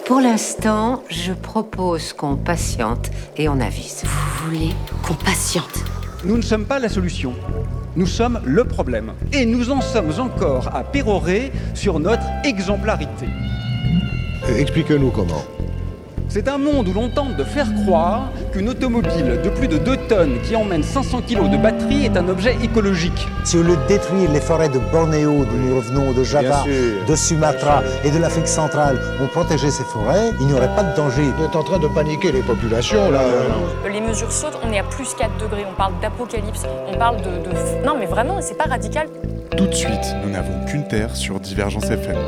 Pour l'instant, je propose qu'on patiente et on avise. Vous voulez qu'on patiente? Nous ne sommes pas la solution. Nous sommes le problème. Et nous en sommes encore à pérorer sur notre exemplarité. Expliquez-nous comment. C'est un monde où l'on tente de faire croire qu'une automobile de plus de 2 tonnes qui emmène 500 kilos de batterie est un objet écologique. Si au lieu de détruire les forêts de Bornéo, d'où nous revenons, de Java, de Sumatra et de l'Afrique centrale, on protégeait ces forêts, il n'y aurait pas de danger. Vous êtes en train de paniquer les populations, là. Les mesures sautent, on est à plus 4 degrés, on parle d'apocalypse, on parle de... Non mais vraiment, c'est pas radical. Tout de suite, nous n'avons qu'une terre sur Divergence FM.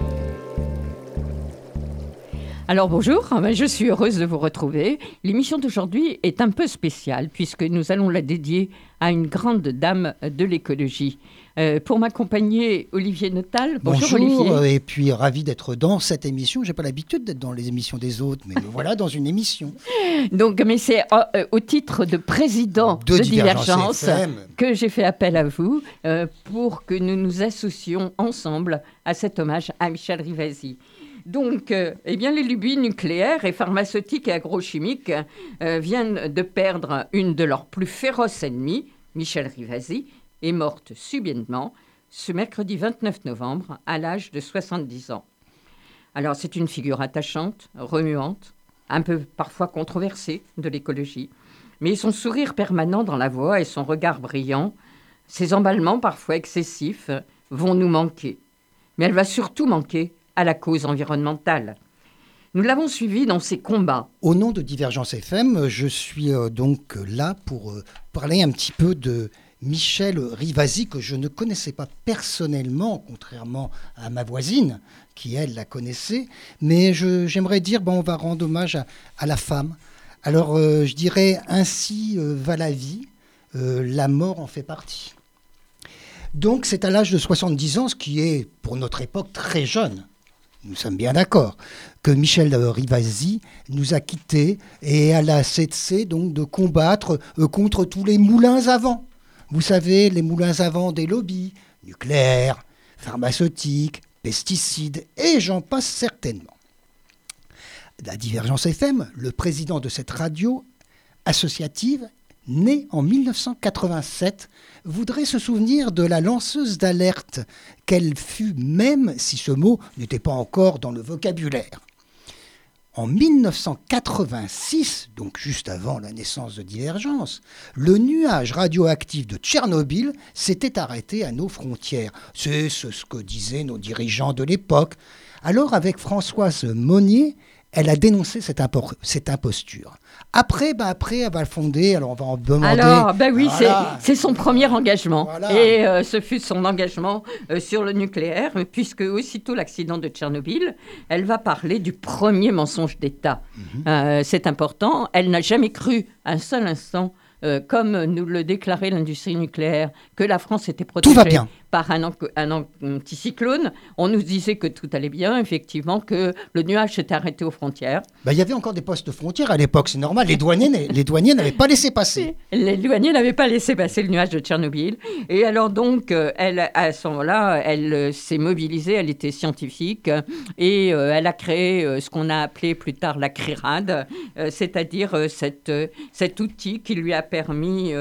Alors bonjour, je suis heureuse de vous retrouver. L'émission d'aujourd'hui est un peu spéciale puisque nous allons la dédier à une grande dame de l'écologie. Pour m'accompagner, Olivier Notal. Bonjour Olivier. Et puis ravi d'être dans cette émission. J'ai pas l'habitude d'être dans les émissions des autres, mais me voilà dans une émission. Donc, mais c'est au titre de président de Divergence que j'ai fait appel à vous pour que nous nous associons ensemble à cet hommage à Michel Rivasi. Donc, eh bien, les lubies nucléaires et pharmaceutiques et agrochimiques viennent de perdre une de leurs plus féroces ennemies, Michel Rivasi, est morte subitement ce mercredi 29 novembre à l'âge de 70 ans. Alors, c'est une figure attachante, remuante, un peu parfois controversée de l'écologie, mais son sourire permanent dans la voix et son regard brillant, ses emballements parfois excessifs, vont nous manquer. Mais elle va surtout manquer à la cause environnementale. Nous l'avons suivi dans ses combats. Au nom de Divergence FM, je suis donc là pour parler un petit peu de Michel Rivasi, que je ne connaissais pas personnellement, contrairement à ma voisine, qui, elle, la connaissait. Mais j'aimerais dire, on va rendre hommage à la femme. Alors, je dirais, ainsi va la vie, la mort en fait partie. Donc, c'est à l'âge de 70 ans, ce qui est, pour notre époque, très jeune. Nous sommes bien d'accord que Michel Rivasi nous a quittés et elle a cessé donc de combattre contre tous les moulins à vent. Vous savez, les moulins à vent des lobbies, nucléaires, pharmaceutiques, pesticides, et j'en passe certainement. À Divergence FM, le président de cette radio associative, née en 1987, voudrait se souvenir de la lanceuse d'alerte qu'elle fut, même si ce mot n'était pas encore dans le vocabulaire. En 1986, donc juste avant la naissance de Divergence, le nuage radioactif de Tchernobyl s'était arrêté à nos frontières. C'est ce que disaient nos dirigeants de l'époque. Alors, avec Françoise Monnier, elle a dénoncé cette imposture. Après, elle va le fonder, alors on va en demander... Alors, oui, voilà. c'est son premier engagement. Voilà. Et ce fut son engagement sur le nucléaire, puisque aussitôt l'accident de Tchernobyl, elle va parler du premier mensonge d'État. C'est important. Elle n'a jamais cru un seul instant, comme nous le déclarait l'industrie nucléaire, que la France était protégée par un anticyclone. On nous disait que tout allait bien, effectivement, que le nuage s'était arrêté aux frontières. Il y avait encore des postes frontières à l'époque, c'est normal. Les douaniers n'avaient pas laissé passer. Les douaniers n'avaient pas laissé passer le nuage de Tchernobyl. Et alors donc, elle, à ce moment-là, elle s'est mobilisée, elle était scientifique, et elle a créé ce qu'on a appelé plus tard la CRIRAD, c'est-à-dire cet outil qui lui a permis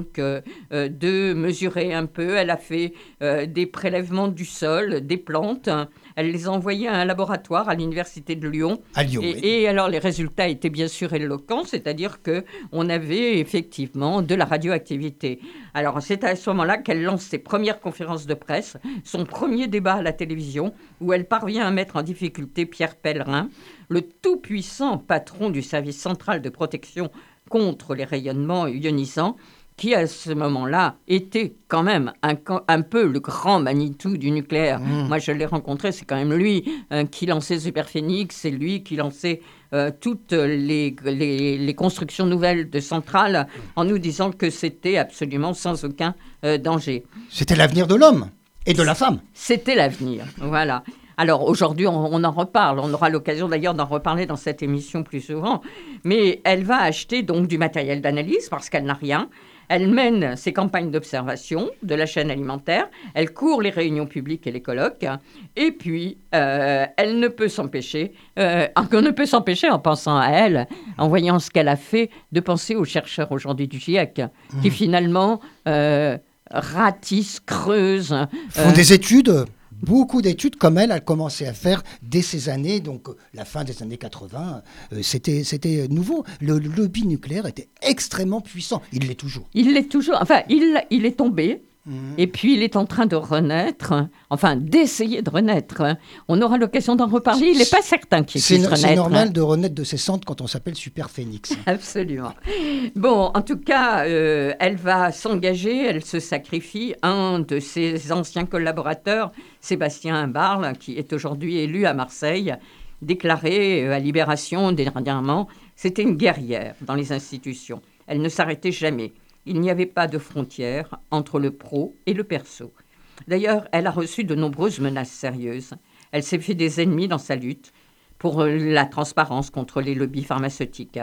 de mesurer un peu. Elle a fait des prélèvements du sol, des plantes. Elle les a envoyés à un laboratoire à l'université de Lyon. À Lyon, oui. Et alors, les résultats étaient bien sûr éloquents, c'est-à-dire qu'on avait effectivement de la radioactivité. Alors, c'est à ce moment-là qu'elle lance ses premières conférences de presse, son premier débat à la télévision, où elle parvient à mettre en difficulté Pierre Pellerin, le tout-puissant patron du service central de protection contre les rayonnements ionisants, qui à ce moment-là était quand même un peu le grand Manitou du nucléaire. Moi, je l'ai rencontré, c'est quand même lui qui lançait Superphénix, c'est lui qui lançait toutes les constructions nouvelles de centrales en nous disant que c'était absolument sans aucun danger. C'était l'avenir de l'homme et de la femme. C'était l'avenir, voilà. Alors aujourd'hui, on en reparle. On aura l'occasion d'ailleurs d'en reparler dans cette émission plus souvent. Mais elle va acheter donc du matériel d'analyse parce qu'elle n'a rien. Elle mène ses campagnes d'observation de la chaîne alimentaire, elle court les réunions publiques et les colloques, et puis elle ne peut s'empêcher, on ne peut s'empêcher en pensant à elle, en voyant ce qu'elle a fait, de penser aux chercheurs aujourd'hui du GIEC, qui finalement ratissent, creusent. Font des études. Beaucoup d'études comme elle a commencé à faire dès ces années, donc la fin des années 80, c'était nouveau. Le lobby nucléaire était extrêmement puissant. Il l'est toujours. Il l'est toujours. Enfin, il est tombé. Et puis, il est en train de renaître, enfin, d'essayer de renaître. On aura l'occasion d'en reparler. Il n'est pas certain qu'il puisse renaître. C'est normal de renaître de ses cendres quand on s'appelle Super Phénix. Absolument. Bon, en tout cas, elle va s'engager, elle se sacrifie. Un de ses anciens collaborateurs, Sébastien Barle, qui est aujourd'hui élu à Marseille, déclaré à Libération dernièrement, c'était une guerrière dans les institutions. Elle ne s'arrêtait jamais. Il n'y avait pas de frontière entre le pro et le perso. D'ailleurs, elle a reçu de nombreuses menaces sérieuses. Elle s'est fait des ennemis dans sa lutte pour la transparence contre les lobbies pharmaceutiques.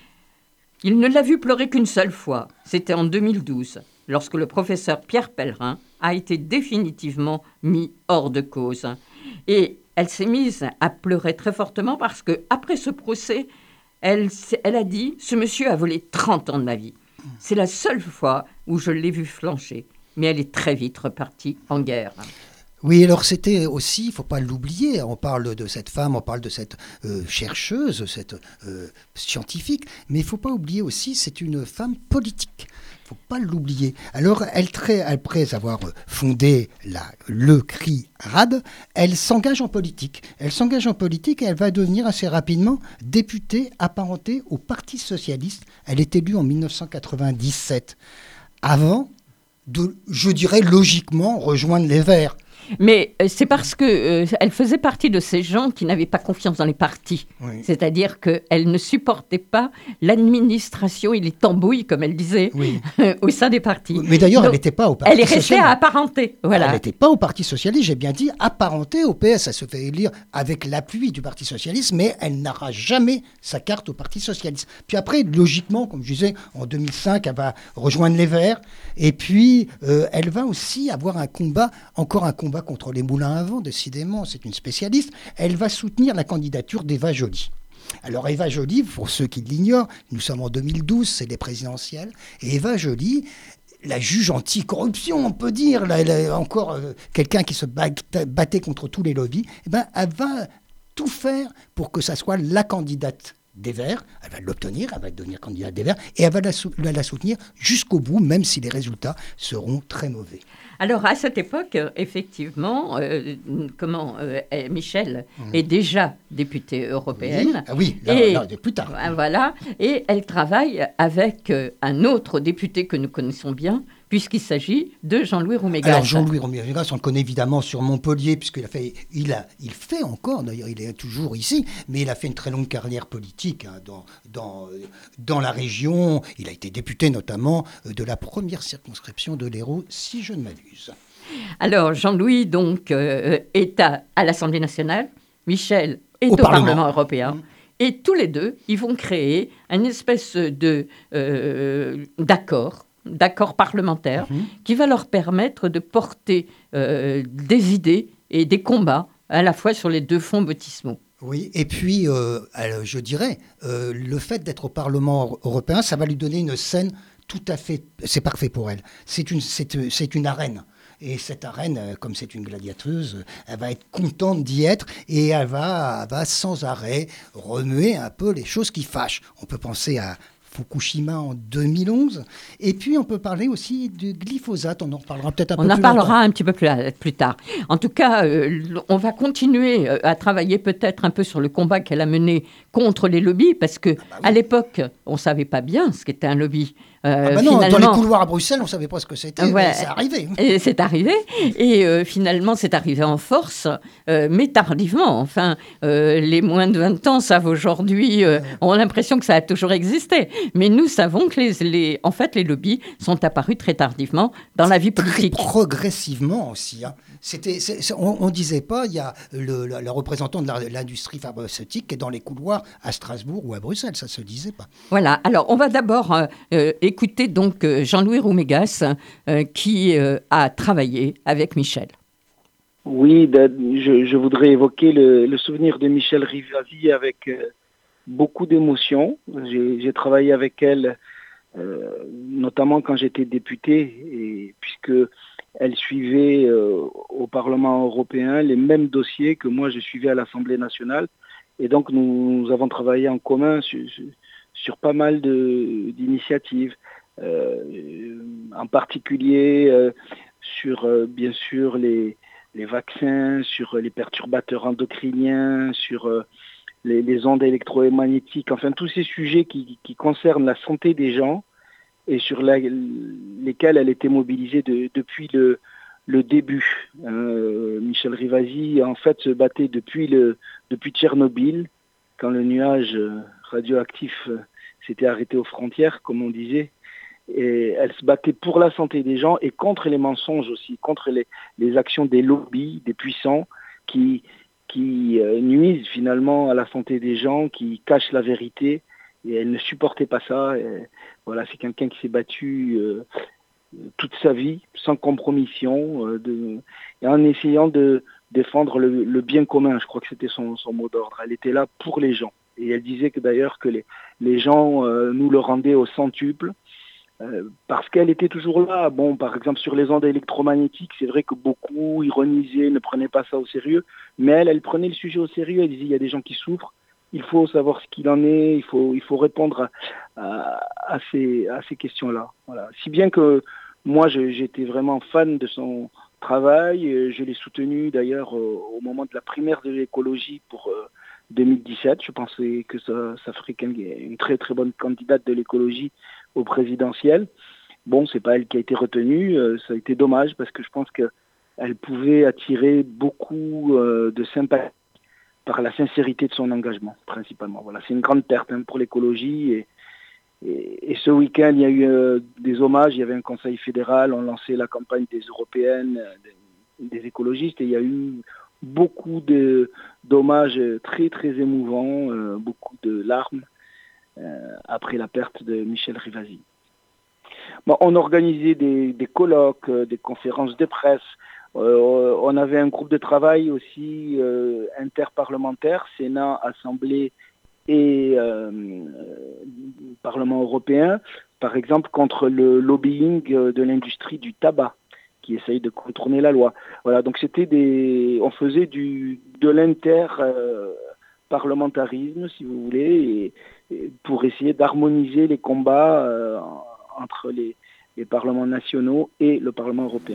Il ne l'a vue pleurer qu'une seule fois. C'était en 2012, lorsque le professeur Pierre Pellerin a été définitivement mis hors de cause. Et elle s'est mise à pleurer très fortement parce qu'après ce procès, elle a dit « Ce monsieur a volé 30 ans de ma vie. C'est la seule fois où je l'ai vue flancher. » Mais elle est très vite repartie en guerre. Oui, alors c'était aussi, il ne faut pas l'oublier, on parle de cette femme, on parle de cette chercheuse, cette scientifique, mais il ne faut pas oublier aussi, c'est une femme politique. Il ne faut pas l'oublier. Alors, après avoir fondé le CRI RAD, elle s'engage en politique. Elle s'engage en politique et elle va devenir assez rapidement députée apparentée au Parti socialiste. Elle est élue en 1997. Avant de, je dirais logiquement, rejoindre les Verts. Mais c'est parce qu'elle faisait partie de ces gens qui n'avaient pas confiance dans les partis. Oui. C'est-à-dire qu'elle ne supportait pas l'administration et les tambouilles, comme elle disait, oui. Au sein des partis. Mais d'ailleurs, elle n'était pas au Parti socialiste. Elle est restée apparentée. Voilà. Elle n'était pas au Parti socialiste, j'ai bien dit apparentée au PS. Elle se fait élire avec l'appui du Parti socialiste, mais elle n'aura jamais sa carte au Parti socialiste. Puis après, logiquement, comme je disais, en 2005, elle va rejoindre les Verts. Et puis, elle va aussi avoir encore un combat contre les moulins à vent, décidément, c'est une spécialiste. Elle va soutenir la candidature d'Eva Joly. Alors Eva Joly, pour ceux qui l'ignorent, nous sommes en 2012, c'est les présidentielles, et Eva Joly, la juge anti-corruption, on peut dire, là, elle est encore quelqu'un qui se battait contre tous les lobbies, eh ben, elle va tout faire pour que ça soit la candidate des Verts, elle va l'obtenir, elle va devenir candidate des Verts, et elle va la soutenir jusqu'au bout, même si les résultats seront très mauvais. Alors, à cette époque, effectivement, Michel est déjà députée européenne. Oui, là, plus tard. Voilà, et elle travaille avec un autre député que nous connaissons bien, puisqu'il s'agit de Jean-Louis Roumégas. Alors, Jean-Louis Roumégas, on le connaît évidemment sur Montpellier, puisqu'il fait encore, d'ailleurs, il est toujours ici, mais il a fait une très longue carrière politique dans la région. Il a été député notamment de la première circonscription de l'Hérault, si je ne m'abuse. Alors, Jean-Louis, donc, est à l'Assemblée nationale. Michel est au Parlement européen. Et tous les deux, ils vont créer une espèce d'accord parlementaire qui va leur permettre de porter des idées et des combats à la fois sur les deux fonds baptismaux. Oui, et puis, je dirais, le fait d'être au Parlement européen, ça va lui donner une scène tout à fait... C'est parfait pour elle. C'est une arène. Et cette arène, comme c'est une gladiateuse, elle va être contente d'y être et elle va sans arrêt remuer un peu les choses qui fâchent. On peut penser à Fukushima en 2011. Et puis, on peut parler aussi du glyphosate. On en reparlera peut-être un peu plus tard. On en parlera un petit peu plus tard. En tout cas, on va continuer à travailler peut-être un peu sur le combat qu'elle a mené contre les lobbies, parce qu'à l'époque, on ne savait pas bien ce qu'était un lobby. Non, dans les couloirs à Bruxelles, on ne savait pas ce que c'était, mais c'est arrivé. Et c'est arrivé, et finalement, c'est arrivé en force, mais tardivement. Enfin, les moins de 20 ans savent aujourd'hui, ont l'impression que ça a toujours existé. Mais nous savons que en fait, les lobbies sont apparus très tardivement dans la vie politique. Très progressivement aussi. Hein. On ne disait pas, il y a le représentant de l'industrie pharmaceutique qui est dans les couloirs à Strasbourg ou à Bruxelles, ça ne se disait pas. Voilà, alors on va d'abord écouter donc Jean-Louis Roumégas qui a travaillé avec Michel. Oui, je voudrais évoquer le souvenir de Michel Rivasi avec beaucoup d'émotion. J'ai travaillé avec elle, notamment quand j'étais député, et puisque elle suivait au Parlement européen les mêmes dossiers que moi je suivais à l'Assemblée nationale. Et donc nous avons travaillé en commun sur pas mal d'initiatives, en particulier sur bien sûr les vaccins, sur les perturbateurs endocriniens, sur les ondes électromagnétiques, enfin tous ces sujets qui concernent la santé des gens et sur lesquels elle était mobilisée depuis le début. Michel Rivasi, en fait, se battait depuis Tchernobyl, quand le nuage radioactif s'était arrêté aux frontières, comme on disait. Et elle se battait pour la santé des gens et contre les mensonges aussi, contre les actions des lobbies, des puissants qui nuisent finalement à la santé des gens, qui cachent la vérité. Et elle ne supportait pas ça. Et voilà, c'est quelqu'un qui s'est battu toute sa vie, sans compromission, et en essayant de défendre le bien commun. Je crois que c'était son mot d'ordre. Elle était là pour les gens. Et elle disait que d'ailleurs que les gens nous le rendaient au centuple, parce qu'elle était toujours là. Bon, par exemple, sur les ondes électromagnétiques, c'est vrai que beaucoup ironisaient, ne prenaient pas ça au sérieux, mais elle prenait le sujet au sérieux. Elle disait, il y a des gens qui souffrent, il faut savoir ce qu'il en est, il faut répondre à ces questions-là. Voilà. Si bien que moi, j'étais vraiment fan de son travail. Je l'ai soutenu d'ailleurs au moment de la primaire de l'écologie pour 2017. Je pensais que ça ferait une très très bonne candidate de l'écologie au présidentiel. Bon, c'est pas elle qui a été retenue. Ça a été dommage parce que je pense qu'elle pouvait attirer beaucoup de sympathie par la sincérité de son engagement, principalement. Voilà, c'est une grande perte pour l'écologie. Et ce week-end, il y a eu des hommages. Il y avait un conseil fédéral. On lançait la campagne des européennes, des écologistes. Et il y a eu beaucoup d'hommages très, très émouvants, beaucoup de larmes après la perte de Michel Rivasi. Bon, on organisait des colloques, des conférences de presse. On avait un groupe de travail aussi interparlementaire, Sénat, Assemblée et Parlement européen, par exemple contre le lobbying de l'industrie du tabac qui essaye de contourner la loi. Voilà, donc on faisait de l'inter-parlementarisme, si vous voulez, et pour essayer d'harmoniser les combats entre les parlements nationaux et le Parlement européen.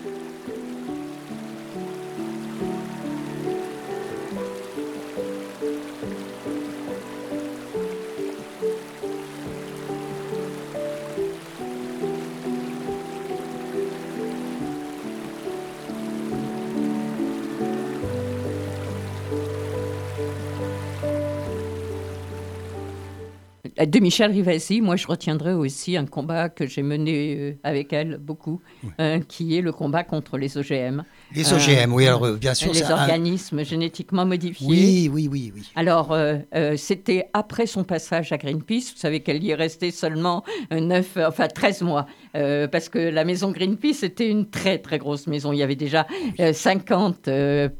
De Michel Rivasi, moi je retiendrai aussi un combat que j'ai mené avec elle beaucoup, qui est le combat contre les OGM. Les OGM, oui, alors bien sûr. Les organismes génétiquement modifiés. Oui. Alors, c'était après son passage à Greenpeace. Vous savez qu'elle y est restée seulement 13 mois. Parce que la maison Greenpeace était une très très grosse maison. Il y avait déjà 50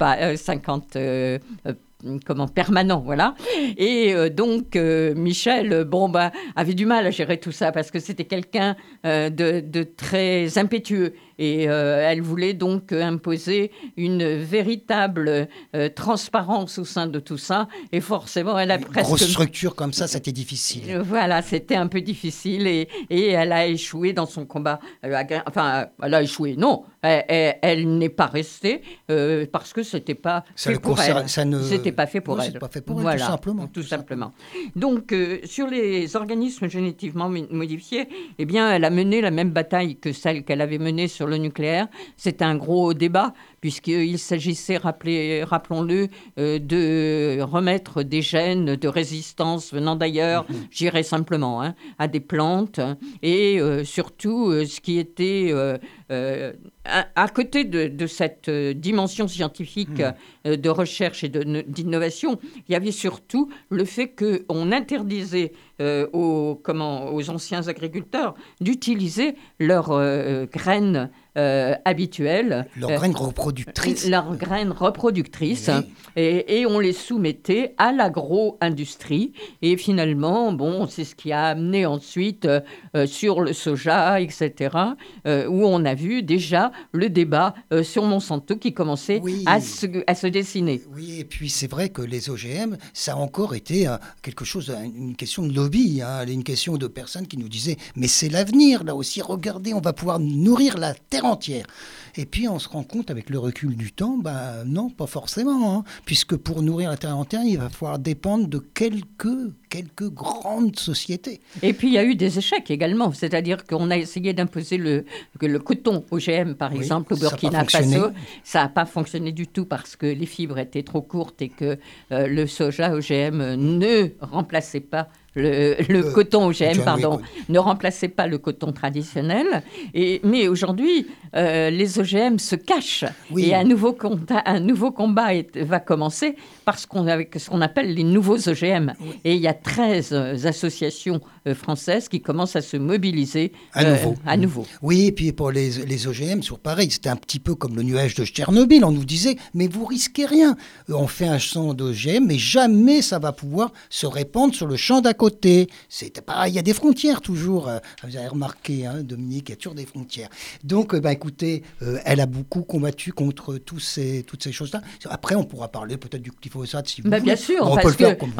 permanent, voilà. Et donc, Michel, avait du mal à gérer tout ça parce que c'était quelqu'un de très impétueux. Et elle voulait donc imposer une véritable transparence au sein de tout ça. Et forcément, elle a presque... Grosse structure comme ça, c'était difficile. Voilà, c'était un peu difficile. Et elle a échoué dans son combat. Elle a échoué, non. Elle n'est pas restée parce que c'était pas fait pour elle. C'était pas fait pour elle. C'est pas fait pour elle, voilà, tout simplement. Donc, sur les organismes génétiquement modifiés, eh bien, elle a mené la même bataille que celle qu'elle avait menée sur le nucléaire. C'était un gros débat puisqu'il s'agissait, rappelons-le, de remettre des gènes de résistance venant d'ailleurs, j'irais simplement, à des plantes, et surtout ce qui était à côté de cette dimension scientifique de recherche et d'innovation, il y avait surtout le fait qu'on interdisait aux anciens agriculteurs d'utiliser leurs graines habituelles. Leurs graines reproductrices. Leurs graines reproductrices. Oui. Et on les soumettait à l'agro-industrie. Et finalement, c'est ce qui a amené ensuite sur le soja, etc., où on a vu déjà le débat sur Monsanto qui commençait à se dessiner. Oui, et puis c'est vrai que les OGM, ça a encore été quelque chose, une question de lobby, une question de personnes qui nous disaient « mais c'est l'avenir, là aussi, regardez, on va pouvoir nourrir la terre entière ». Et puis on se rend compte avec le recul du temps, non, pas forcément, puisque pour nourrir la terre entière, il va falloir dépendre de quelques grandes sociétés. Et puis il y a eu des échecs également, c'est-à-dire qu'on a essayé d'imposer le coton OGM, par exemple, au Burkina Faso. Ça n'a pas fonctionné du tout parce que les fibres étaient trop courtes et que le soja OGM ne remplaçait pas le coton OGM, ne remplaçait pas le coton traditionnel. Mais aujourd'hui, les OGM se cachent. Et un nouveau combat va commencer avec ce qu'on appelle les nouveaux OGM. Et il y a 13 associations françaises qui commencent à se mobiliser à nouveau. Oui, et puis pour les OGM, c'est pareil. C'était un petit peu comme le nuage de Tchernobyl. On nous disait, mais vous risquez rien. On fait un champ d'OGM, mais jamais ça va pouvoir se répandre sur le champ d'à côté. C'était pareil, il y a des frontières toujours. Vous avez remarqué, Dominique, il y a toujours des frontières. Donc, écoutez, elle a beaucoup combattu contre toutes ces choses-là. Après, on pourra parler peut-être du glyphosate si vous voulez. Bien sûr, parce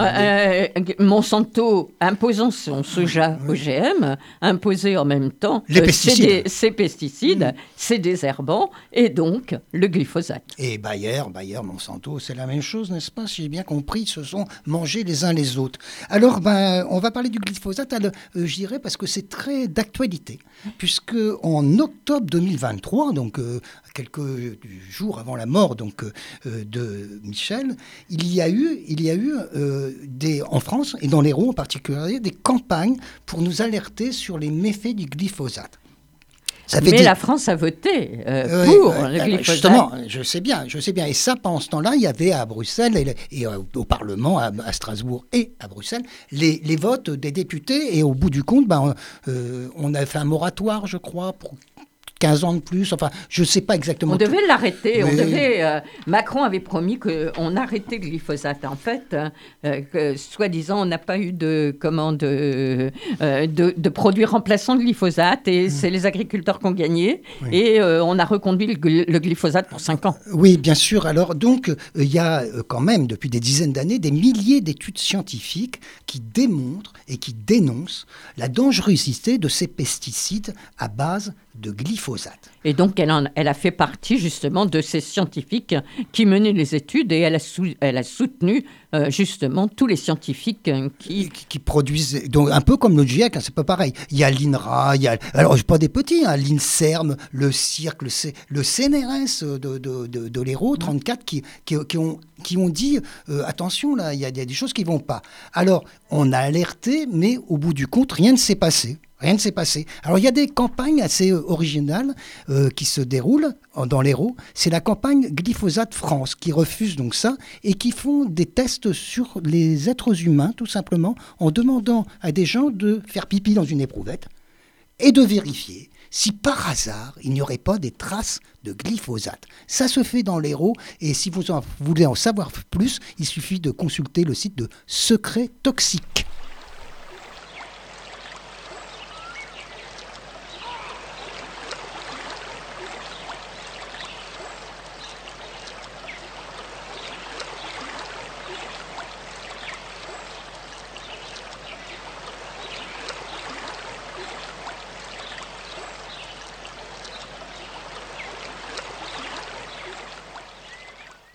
que Monsanto, imposant son soja OGM, imposait en même temps ces pesticides, ces désherbants, et donc le glyphosate. Et Bayer, Monsanto, c'est la même chose, n'est-ce pas? Si j'ai bien compris, ils se sont mangés les uns les autres. Alors, on va parler du glyphosate, je dirais, parce que c'est très d'actualité, puisque en octobre 2023, donc quelques jours avant la mort de Michel, il y a eu en France, et dans l'Hérault en particulier, des campagnes pour nous alerter sur les méfaits du glyphosate. La France a voté pour le glyphosate. Justement, je sais bien. Et ça, pendant ce temps-là, il y avait à Bruxelles et au Parlement, à Strasbourg et à Bruxelles, les votes des députés. Et au bout du compte, on a fait un moratoire, je crois, pour 15 ans de plus, enfin, je ne sais pas exactement. On devait l'arrêter, Macron avait promis qu'on arrêtait le glyphosate. En fait, soi-disant, on n'a pas eu de produits remplaçants de glyphosate, et c'est les agriculteurs qui ont gagné, et on a reconduit le glyphosate pour 5 ans. Oui, bien sûr. Alors, donc, il y a quand même, depuis des dizaines d'années, des milliers d'études scientifiques qui démontrent et qui dénoncent la dangerosité de ces pesticides à base de glyphosate. Et donc, elle a fait partie justement de ces scientifiques qui menaient les études, et elle a soutenu justement tous les scientifiques qui produisent, donc un peu comme le GIEC, c'est pas pareil. Il y a l'INRA, alors pas des petits, l'INSERM, le CIRC, le CNRS de l'Hérault 34 qui ont dit attention là, il y a des choses qui vont pas. Alors on a alerté, mais au bout du compte, rien ne s'est passé. Rien ne s'est passé. Alors, il y a des campagnes assez originales qui se déroulent dans l'Hérault. C'est la campagne Glyphosate France qui refuse donc ça et qui font des tests sur les êtres humains, tout simplement, en demandant à des gens de faire pipi dans une éprouvette et de vérifier si par hasard, il n'y aurait pas des traces de glyphosate. Ça se fait dans l'Hérault, et si vous voulez en savoir plus, il suffit de consulter le site de Secret Toxique.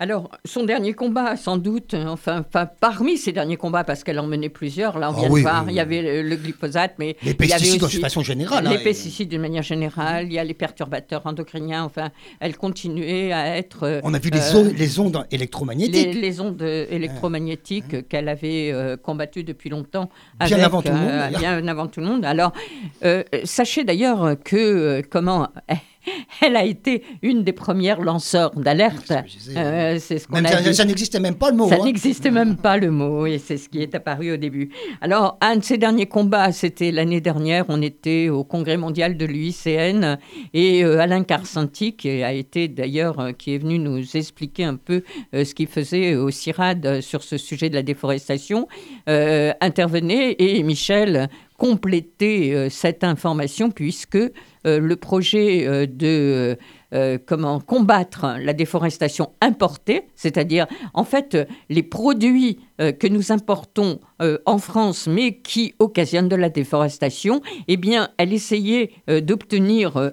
Alors, son dernier combat, sans doute, enfin parmi ses derniers combats, parce qu'elle en menait plusieurs, là on vient de voir, il y avait le glyphosate, mais les il y avait pesticides aussi de façon générale. les pesticides d'une manière générale, il y a les perturbateurs endocriniens, enfin, elle continuait à être... On a vu les ondes électromagnétiques. Les ondes électromagnétiques qu'elle avait combattues depuis longtemps. Bien avant tout le monde. Bien avant tout le monde. Alors, sachez d'ailleurs que, elle a été une des premières lanceurs d'alerte. C'est ce qu'on a dit. Ça n'existait même pas le mot. Ça n'existait même pas le mot, et c'est ce qui est apparu au début. Alors, un de ses derniers combats, c'était l'année dernière. On était au congrès mondial de l'UICN, et Alain Karsanti, qui est venu nous expliquer un peu ce qu'il faisait au CIRAD sur ce sujet de la déforestation, intervenait, et Michel compléter cette information, puisque le projet de combattre la déforestation importée, c'est-à-dire en fait les produits que nous importons en France mais qui occasionnent de la déforestation, eh bien elle essayait d'obtenir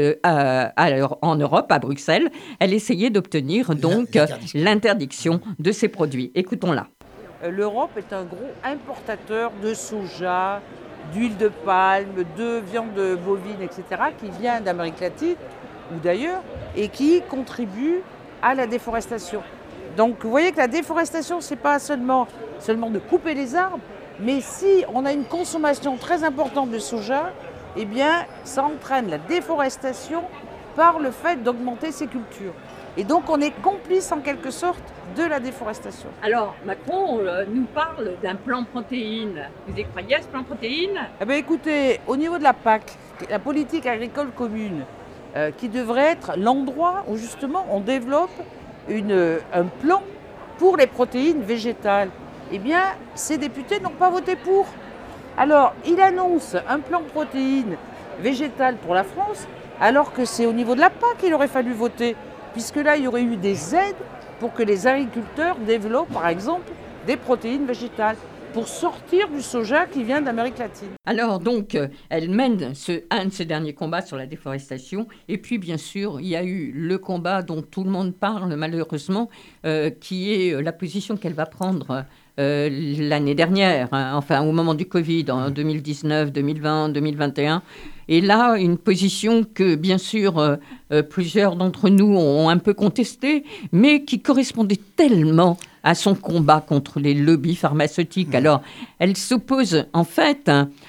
en Europe, à Bruxelles, elle essayait d'obtenir donc l'interdiction de ces produits. Écoutons-la. L'Europe est un gros importateur de soja, d'huile de palme, de viande bovine, etc., qui vient d'Amérique latine ou d'ailleurs, et qui contribue à la déforestation. Donc vous voyez que la déforestation, ce n'est pas seulement de couper les arbres, mais si on a une consommation très importante de soja, eh bien ça entraîne la déforestation par le fait d'augmenter ces cultures. Et donc on est complice en quelque sorte de la déforestation. Alors Macron nous parle d'un plan protéines. Vous y croyez à ce plan protéines ? Eh bien écoutez, au niveau de la PAC, la politique agricole commune, qui devrait être l'endroit où justement on développe un plan pour les protéines végétales, eh bien ces députés n'ont pas voté pour. Alors il annonce un plan protéines végétales pour la France, alors que c'est au niveau de la PAC qu'il aurait fallu voter, puisque là, il y aurait eu des aides pour que les agriculteurs développent, par exemple, des protéines végétales, pour sortir du soja qui vient d'Amérique latine. Alors donc, elle mène un de ses derniers combats sur la déforestation. Et puis, bien sûr, il y a eu le combat dont tout le monde parle, malheureusement, qui est la position qu'elle va prendre l'année dernière, enfin au moment du Covid, en 2019, 2020, 2021. Et là, une position que, bien sûr, plusieurs d'entre nous ont un peu contestée, mais qui correspondait tellement à son combat contre les lobbies pharmaceutiques. Alors, elle s'oppose, en fait,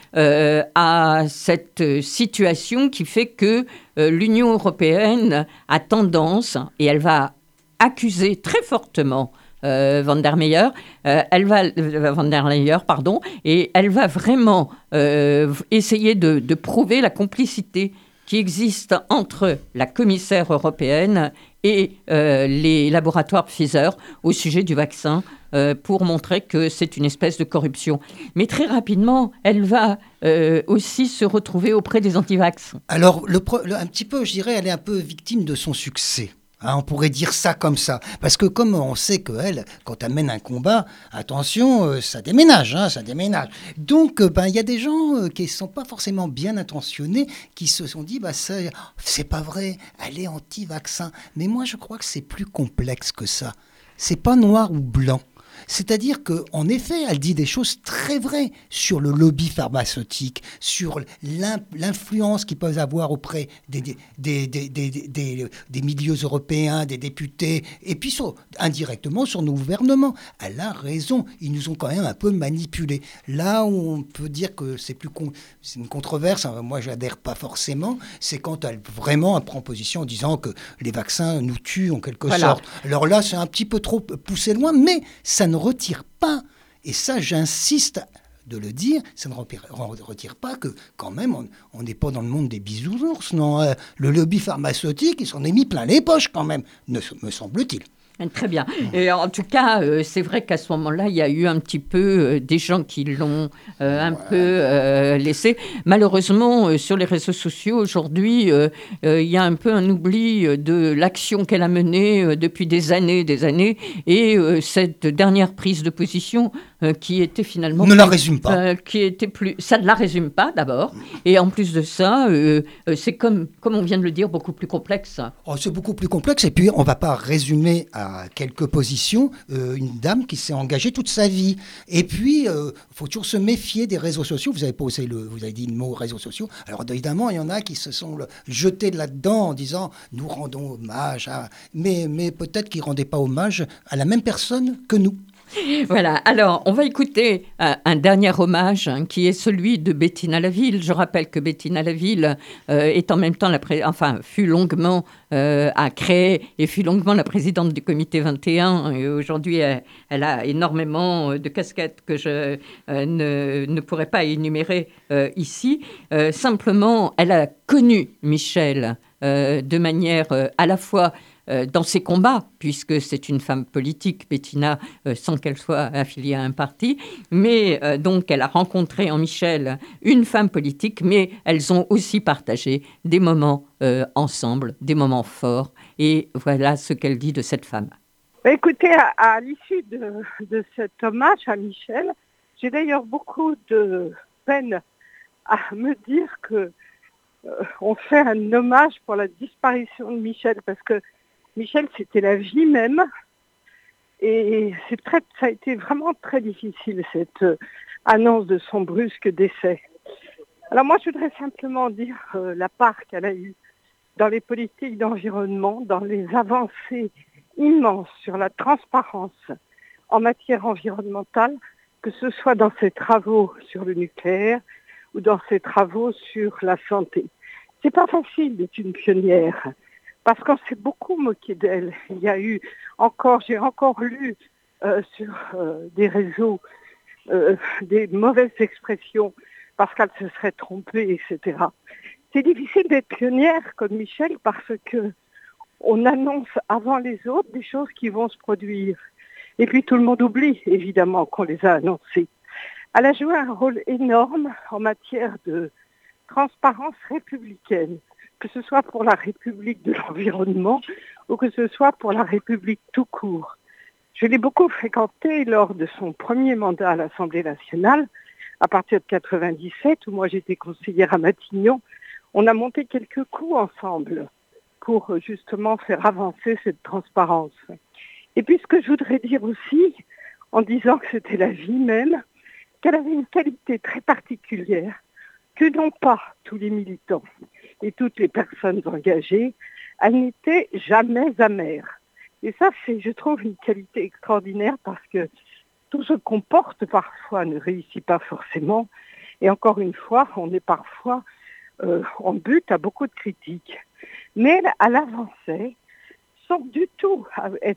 à cette situation qui fait que l'Union européenne a tendance, et elle va accuser très fortement Van der Leyen, et elle va vraiment essayer de prouver la complicité qui existe entre la commissaire européenne et les laboratoires Pfizer au sujet du vaccin pour montrer que c'est une espèce de corruption. Mais très rapidement, elle va aussi se retrouver auprès des antivax. Alors, un petit peu, je dirais, elle est un peu victime de son succès. On pourrait dire ça comme ça. Parce que comme on sait qu'elle, quand elle mène un combat, attention, ça déménage, ça déménage. Donc, y a des gens qui ne sont pas forcément bien intentionnés, qui se sont dit, c'est pas vrai, elle est anti-vaccin. Mais moi, je crois que c'est plus complexe que ça. C'est pas noir ou blanc. C'est-à-dire qu'en effet, elle dit des choses très vraies sur le lobby pharmaceutique, sur l'influence qu'ils peuvent avoir auprès des milieux européens, des députés, et puis indirectement sur nos gouvernements. Elle a raison, ils nous ont quand même un peu manipulés. Là où on peut dire que c'est une controverse, moi je n'adhère pas forcément, c'est quand elle prend position en disant que les vaccins nous tuent en quelque sorte. Alors là, c'est un petit peu trop poussé loin, mais ça ne retire pas, et ça j'insiste de le dire, ça ne retire pas que quand même on n'est pas dans le monde des bisounours, non. Le lobby pharmaceutique, il s'en est mis plein les poches quand même, me semble-t-il. Très bien. Et en tout cas, c'est vrai qu'à ce moment-là, il y a eu un petit peu des gens qui l'ont peu laissé. Malheureusement, sur les réseaux sociaux, aujourd'hui, il y a un peu un oubli de l'action qu'elle a menée depuis des années, et cette dernière prise de position qui était finalement... Ne la résume pas. Ça ne la résume pas, d'abord. Et en plus de ça, c'est comme on vient de le dire, beaucoup plus complexe. C'est beaucoup plus complexe, et puis on ne va pas résumer à à quelques positions, une dame qui s'est engagée toute sa vie. Et puis, il faut toujours se méfier des réseaux sociaux. Vous avez dit le mot réseaux sociaux. Alors évidemment, il y en a qui se sont jetés là-dedans en disant « nous rendons hommage à... » Mais peut-être qu'ils ne rendaient pas hommage à la même personne que nous. Voilà, alors on va écouter un dernier hommage qui est celui de Bettina Laville. Je rappelle que Bettina Laville est en même temps fut longuement a créé et fut longuement la présidente du comité 21. Et aujourd'hui, elle a énormément de casquettes que je ne pourrais pas énumérer ici. Simplement, elle a connu Michel de manière à la fois dans ses combats, puisque c'est une femme politique, Bettina, sans qu'elle soit affiliée à un parti, mais donc elle a rencontré en Michel une femme politique, mais elles ont aussi partagé des moments ensemble, des moments forts, et voilà ce qu'elle dit de cette femme. Écoutez, à l'issue de cet hommage à Michel, j'ai d'ailleurs beaucoup de peine à me dire que on fait un hommage pour la disparition de Michel, parce que Michel, c'était la vie même, et ça a été vraiment très difficile, cette annonce de son brusque décès. Alors moi, je voudrais simplement dire la part qu'elle a eue dans les politiques d'environnement, dans les avancées immenses sur la transparence en matière environnementale, que ce soit dans ses travaux sur le nucléaire ou dans ses travaux sur la santé. C'est pas facile d'être une pionnière, parce qu'on s'est beaucoup moqué d'elle. J'ai encore lu sur des réseaux des mauvaises expressions parce qu'elle se serait trompée, etc. C'est difficile d'être pionnière comme Michel parce que on annonce avant les autres des choses qui vont se produire. Et puis tout le monde oublie, évidemment, qu'on les a annoncées. Elle a joué un rôle énorme en matière de transparence républicaine, que ce soit pour la République de l'environnement ou que ce soit pour la République tout court. Je l'ai beaucoup fréquentée lors de son premier mandat à l'Assemblée nationale, à partir de 1997, où moi j'étais conseillère à Matignon. On a monté quelques coups ensemble pour justement faire avancer cette transparence. Et puis ce que je voudrais dire aussi, en disant que c'était la vie même, qu'elle avait une qualité très particulière que n'ont pas tous les militants et toutes les personnes engagées. Elle n'était jamais amère. Et ça, c'est, je trouve, une qualité extraordinaire parce que tout ce qu'on porte parfois ne réussit pas forcément. Et encore une fois, on est parfois en but à beaucoup de critiques. Mais elle avançait sans du tout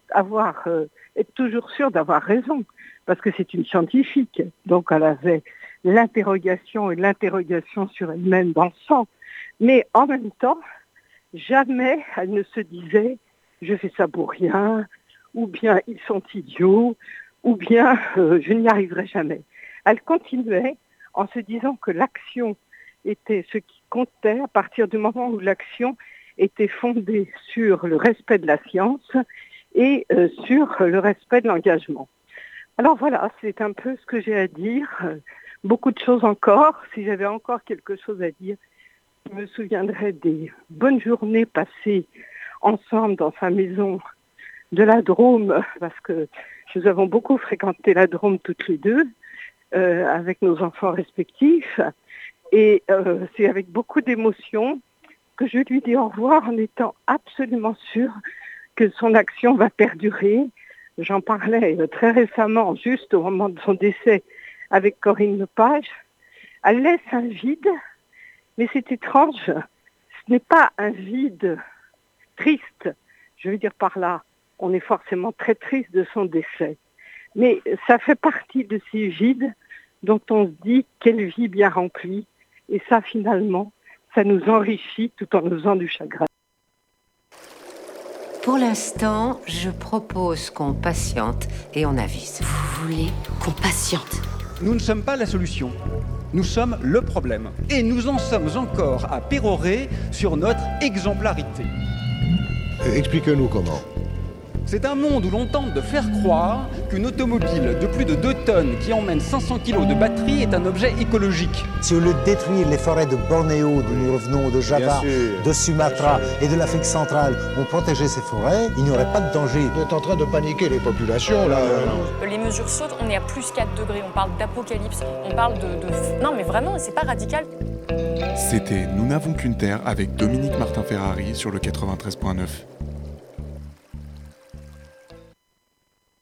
être toujours sûre d'avoir raison, parce que c'est une scientifique. Donc elle avait l'interrogation et l'interrogation sur elle-même dans le sang. Mais en même temps, jamais elle ne se disait « je fais ça pour rien » ou bien « ils sont idiots » ou bien « je n'y arriverai jamais ». Elle continuait en se disant que l'action était ce qui comptait à partir du moment où l'action était fondée sur le respect de la science et sur le respect de l'engagement. Alors voilà, c'est un peu ce que j'ai à dire. Beaucoup de choses encore. Si j'avais encore quelque chose à dire, je me souviendrai des bonnes journées passées ensemble dans sa maison de la Drôme, parce que nous avons beaucoup fréquenté la Drôme toutes les deux, avec nos enfants respectifs. Et c'est avec beaucoup d'émotion que je lui dis au revoir en étant absolument sûre que son action va perdurer. J'en parlais très récemment, juste au moment de son décès, avec Corinne Lepage. Elle laisse un vide, mais c'est étrange. Ce n'est pas un vide triste. Je veux dire par là, on est forcément très triste de son décès. Mais ça fait partie de ces vides dont on se dit quelle vie bien remplie. Et ça, finalement, ça nous enrichit tout en nous faisant du chagrin. Pour l'instant, je propose qu'on patiente et on avise. Vous voulez qu'on patiente? Nous ne sommes pas la solution. Nous sommes le problème. Et nous en sommes encore à pérorer sur notre exemplarité. Expliquez-nous comment. C'est un monde où l'on tente de faire croire qu'une automobile de plus de 2 tonnes qui emmène 500 kg de batterie est un objet écologique. Si au lieu de détruire les forêts de Bornéo, d'où nous revenons, de Java, de Sumatra et de l'Afrique centrale, on protégeait ces forêts, il n'y aurait pas de danger. Vous êtes en train de paniquer les populations, là. Les mesures sautent, on est à plus 4 degrés, on parle d'apocalypse, on parle de... Non mais vraiment, c'est pas radical. C'était Nous n'avons qu'une terre avec Dominique Martin-Ferrari sur le 93.9.